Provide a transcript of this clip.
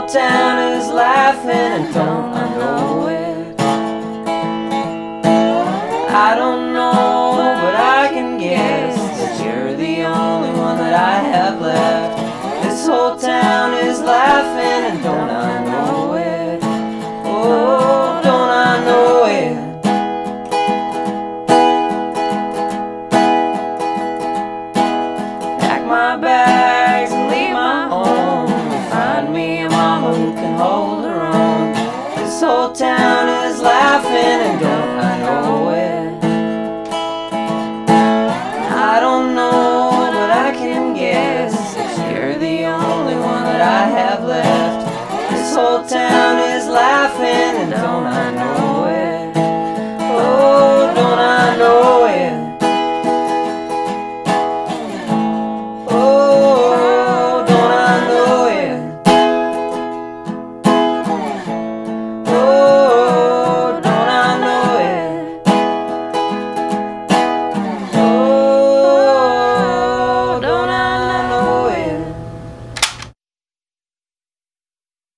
town is laughing, and don't I know it? I don't know, but I can guess that you're the only one that I have left. This whole town is laughing, and don't I know it? Oh, don't I know it? Pack my bags and leave my home, find me a mama who can hold her own. This whole town is laughing, and don't